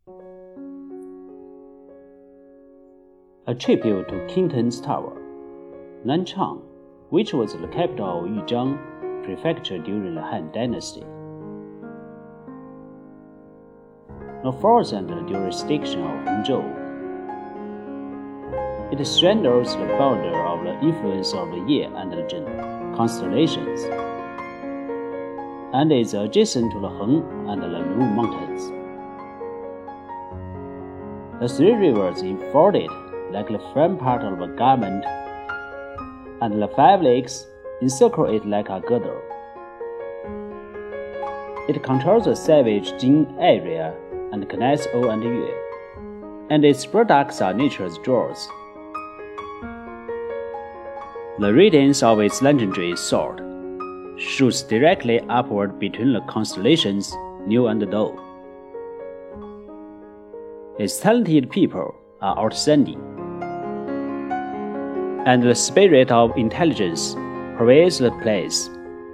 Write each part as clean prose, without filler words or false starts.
A tribute to Qingtang's tower. Nanchang, which was the capital of Yujiang Prefecture during the Han Dynasty, now falls under the jurisdiction of Hangzhou. It straddles the border of the influence of the Ye and the Zhen constellations, and is adjacent to the Heng and the Lu mountains. The three rivers enfold it like the front part of a garment, and the 5 lakes encircle it like a girdle. It controls the savage Jing area and connects O and Yue, and its products are nature's jewels. The radiance of its legendary sword shoots directly upward between the constellations Nu and Do. Its talented people are outstanding, and the spirit of intelligence pervades the place.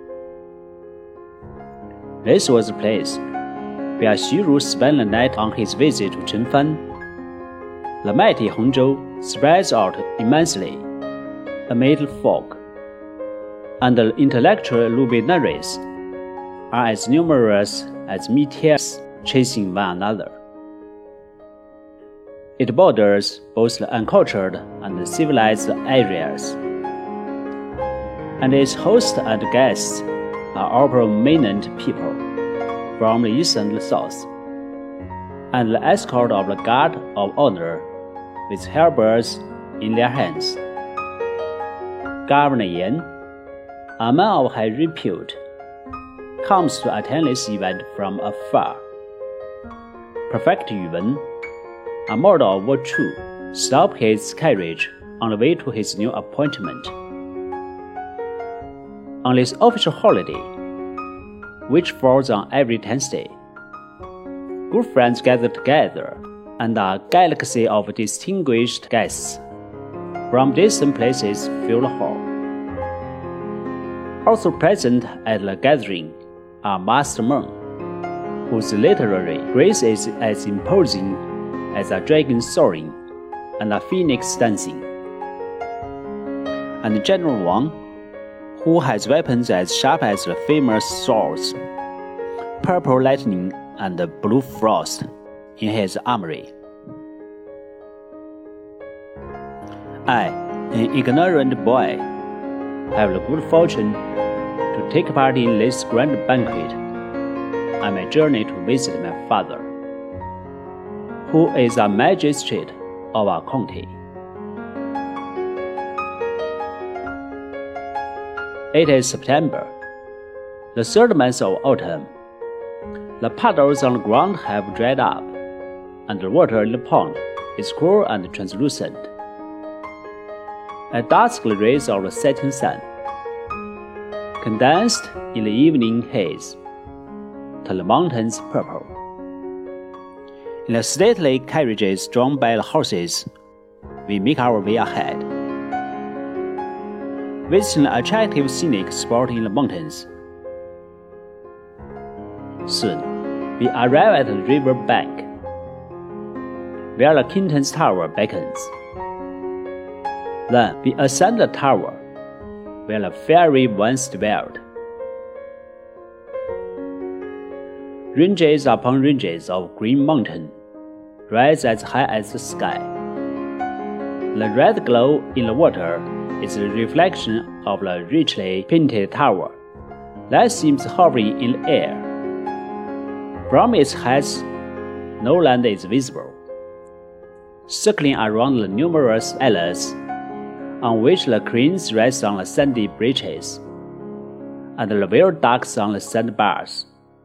This was the place where Xu Ru spent the night on his visit to Chenfan. The mighty Hongzhou spreads out immensely amid the fog, and the intellectual luminaries are as numerous as meteors chasing one another. It borders both the uncultured and the civilized areas, and its hosts and guests are all prominent people from the east and the south, and the escort of the guard of honor with halberds in their hands. Governor Yan, a man of high repute, comes to attend this event from afar. Prefect Yu Wen, a model of virtue, stopped his carriage on the way to his new appointment. On this official holiday, which falls on every 10th day, good friends gather together, and a galaxy of distinguished guests from distant places fill the hall. Also present at the gathering are Master Meng, whose literary grace is as imposing as a dragon soaring and a phoenix dancing, and General Wang, who has weapons as sharp as the famous swords, purple lightning and blue frost in his armory. I, an ignorant boy, have the good fortune to take part in this grand banquet on my journey to visit my father, who is a magistrate of our county. It is September, the 3rd month of autumn. The puddles on the ground have dried up, and the water in the pond is cool and translucent. A dusk rays of the setting sun, condensed in the evening haze, turn the mountains purple. In the stately carriages drawn by the horses, we make our way ahead, visiting the attractive scenic spot in the mountains. Soon, we arrive at the river bank, where the Qingtang's tower beckons. Then we ascend the tower, where the fairy once dwelled. Ranges upon ranges of green mountain rise as high as the sky. The red glow in the water is a reflection of the richly painted tower that seems hovering in the air. From its heights, no land is visible. Circling around the numerous islands on which the cranes rest on the sandy beaches, and the whale ducks on the sandbars.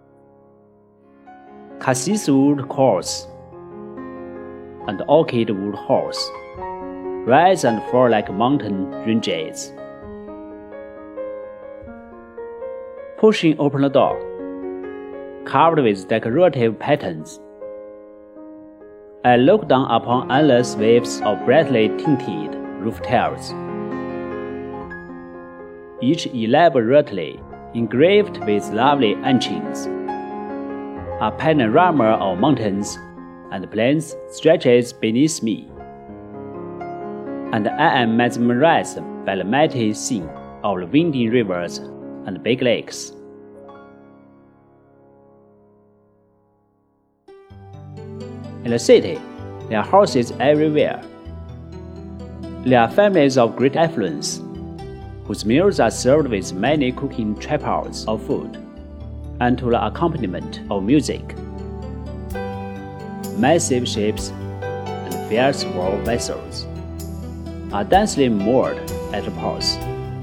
Cassis wood horse and orchid wood horse rise and fall like mountain ranges. Pushing open the door, carved with decorative patterns, I look down upon endless waves of brightly tinted roof tiles, each elaborately engraved with lovely etchings, a panorama of mountains and the plains stretches beneath me. And I am mesmerized by the mighty scene of the winding rivers and big lakes. In the city, there are houses everywhere. There are families of great affluence, whose meals are served with many cooking tripods of food, and to the accompaniment of music. Massive ships and fierce war vessels are densely moored at the ports.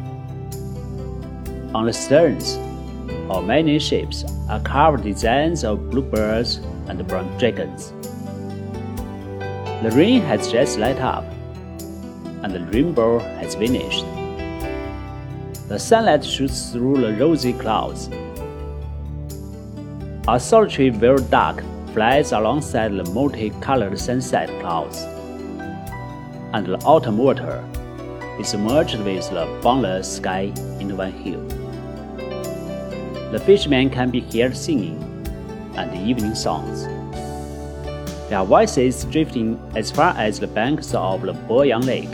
On the sterns of many ships are carved designs of bluebirds and brown dragons. The rain has just let up, and the rainbow has vanished. The sunlight shoots through the rosy clouds. A solitary very dark flies alongside the multicolored sunset clouds, and the autumn water is merged with the boundless sky in one hue. The fishermen can be heard singing, and the evening songs. Their voices drifting as far as the banks of the Boyang Lake.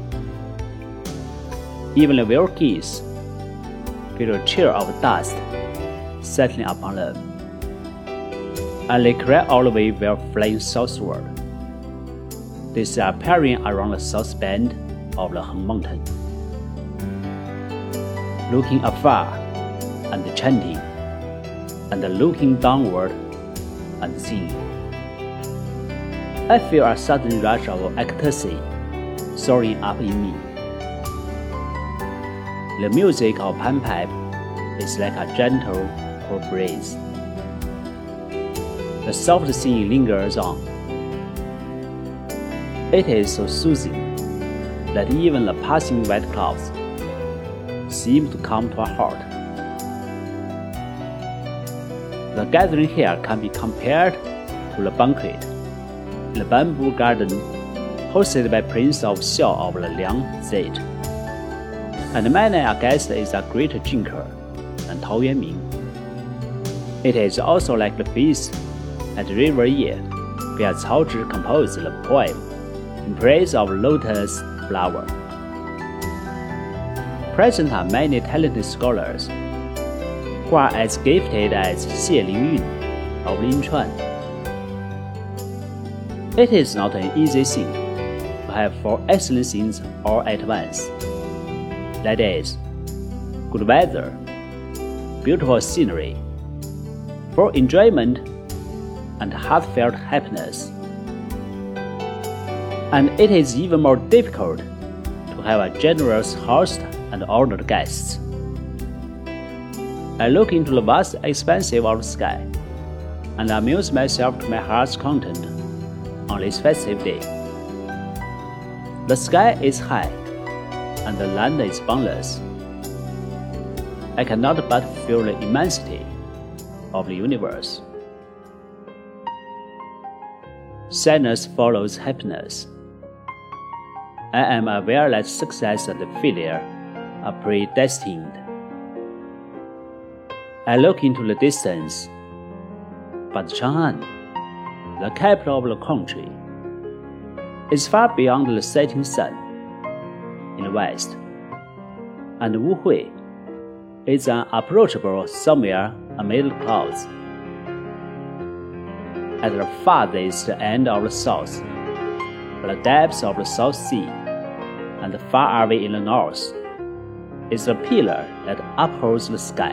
Even the wild geese feel a chill of dust settling upon them, and they cry all the way while flying southward. They are appearing around the south bend of the Heng Mountain, looking afar and chanting, and looking downward and singing. I feel a sudden rush of ecstasy soaring up in me. The music of pan pipe is like a gentle cool breeze. The soft singing lingers on. It is so soothing that even the passing white clouds seem to come to a halt. The gathering here can be compared to the banquet in the bamboo garden hosted by Prince of Xiao of the Liang State. And many a guest is a great drinker and Tao Yuanming. It is also like the feast at River Ye, where Cao Zhi composed the poem in praise of lotus flower. Present are many talented scholars who are as gifted as Xie Lingyun of Linchuan. It is not an easy thing to have 4 excellent things all at once. That is, good weather, beautiful scenery, full enjoyment, and heartfelt happiness. And it is even more difficult to have a generous host and ordered guests. I look into the vast expanse of the sky and amuse myself to my heart's content on this festive day. The sky is high and the land is boundless. I cannot but feel the immensity of the universe. Sadness follows happiness. I am aware that success and failure are predestined. I look into the distance, but Chang'an, the capital of the country, is far beyond the setting sun in the west, and Wuhui is unapproachable somewhere amid the clouds. At the farthest end of the south, at the depths of the South Sea, and far away in the north, is a pillar that upholds the sky.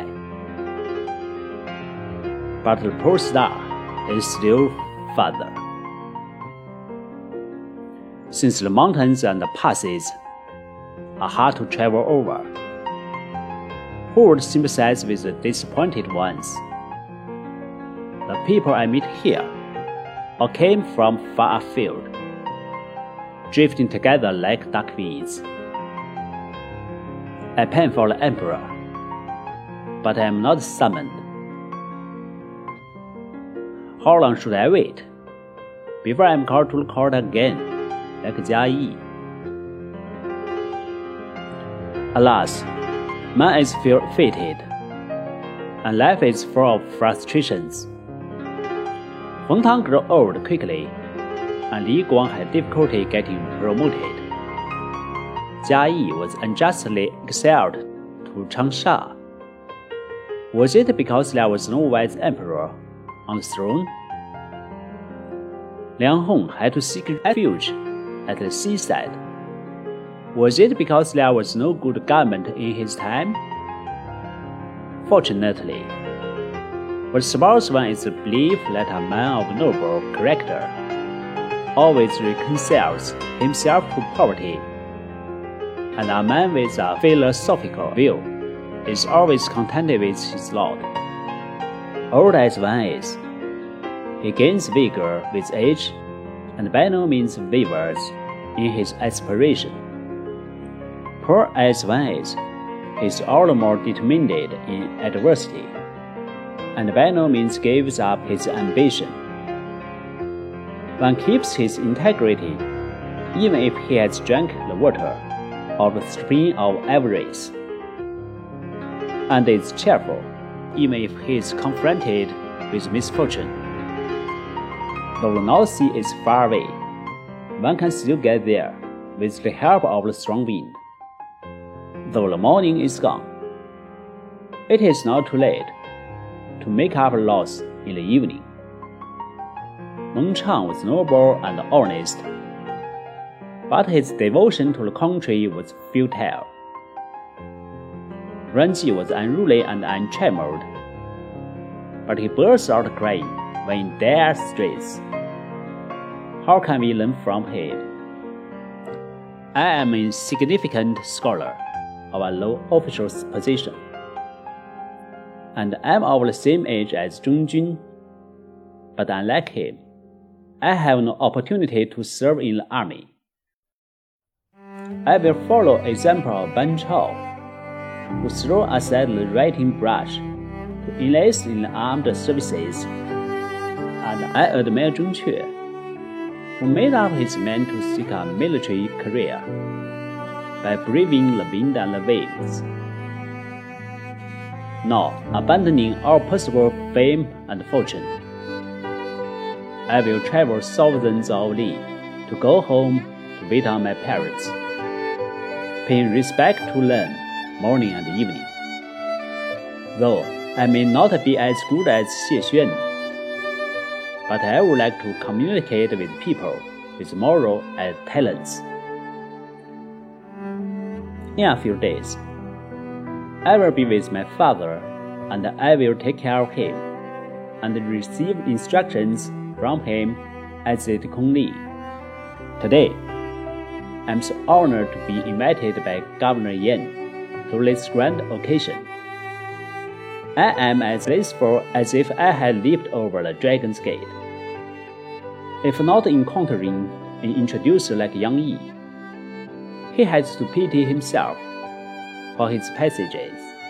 But the pole star is still farther. Since the mountains and the passes are hard to travel over, who would sympathize with the disappointed ones? The people I meet here all came from far afield, drifting together like duck weeds. I pine for the emperor, but I am not summoned. How long should I wait before I am called to the court again, like Jia Yi? Alas, man is fated, and life is full of frustrations. Feng Tang grew old quickly, and Li Guang had difficulty getting promoted. Jia Yi was unjustly exiled to Changsha. Was it because there was no wise emperor on the throne? Liang Hong had to seek refuge at the seaside. Was it because there was no good government in his time? Fortunately, what survives one is the belief that a man of noble character always reconciles himself to poverty, and a man with a philosophical view is always contented with his lot. Old as one is, he gains vigor with age, and by no means wavers in his aspiration. Poor as one is, he is all the more determined in adversity, and by no means gives up his ambition. One keeps his integrity, even if he has drank the water of the spring of avarice, and is cheerful, even if he is confronted with misfortune. Though the North Sea is far away, one can still get there with the help of the strong wind. Though the morning is gone, it is not too late to make up a loss in the evening. Meng Chang was noble and honest, but his devotion to the country was futile. Renji was unruly and untrammeled, but he burst out crying when in dire straits. How can we learn from him? I am a insignificant scholar of a low official position, and I am of the same age as Zhong Jun, but unlike him, I have no opportunity to serve in the army. I will follow the example of Ban Chao, who threw aside the writing brush to enlist in the armed services, and I admire Zhong Que, who made up his mind to seek a military career by braving the wind and the waves. Now, abandoning all possible fame and fortune, I will travel thousands of li to go home to wait on my parents, paying respect to them morning and evening. Though I may not be as good as Xie Xuan, but I would like to communicate with people with moral and talents. In a few days, I will be with my father, and I will take care of him, and receive instructions from him as the Kong Li. Today, I am so honored to be invited by Governor Yan to this grand occasion. I am as blissful as if I had leaped over the Dragon's Gate. If not encountering an introducer like Yang Yi, he has to pity himself for his passages.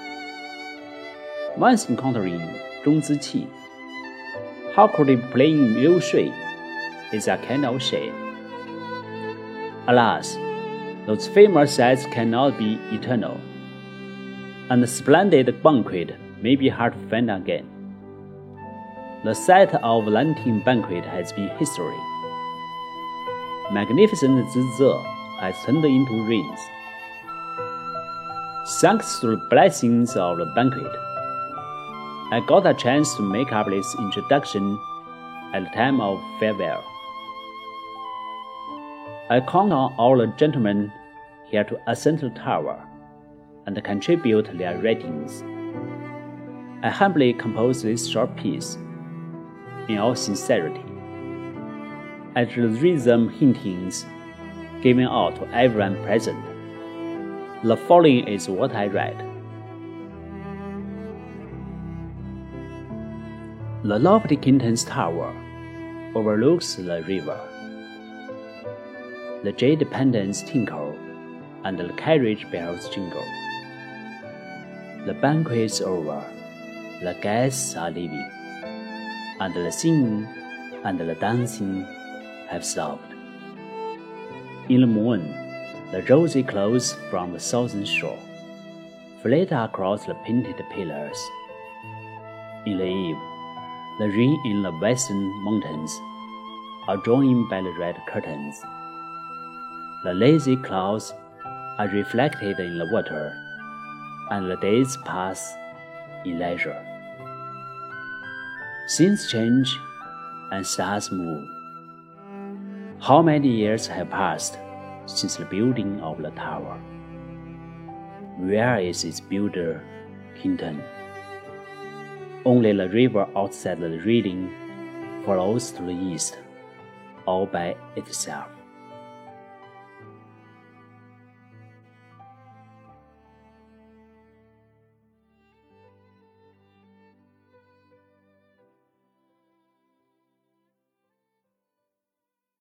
Once encountering Zhong Ziqi, how could he playing Liu Shui is a kind of shame. Alas, those famous sights cannot be eternal, and the splendid banquet may be hard to find again. The site of Lanting banquet has been history. Magnificent Zize has turned into rains. Thanks to the blessings of the banquet, I got a chance to make up this introduction at the time of farewell. I count on all the gentlemen here to ascend the tower and contribute their writings. I humbly compose this short piece in all sincerity. At the rhythm hintings given out to everyone present, the following is what I write. The lofty Kington's tower overlooks the river. The jade pendants tinkle, and the carriage bells jingle. The banquet's over, the guests are leaving, and the singing and the dancing have stopped. In the moon, the rosy clouds from the southern shore flit across the painted pillars. In the eve, The rain in the western mountains are drawn in by the red curtains. The lazy clouds are reflected in the water, and the days pass in leisure. Things change and stars move. How many years have passed since the building of the tower? Where is its builder, Hinton? Only the river outside the railing flows to the east, all by itself.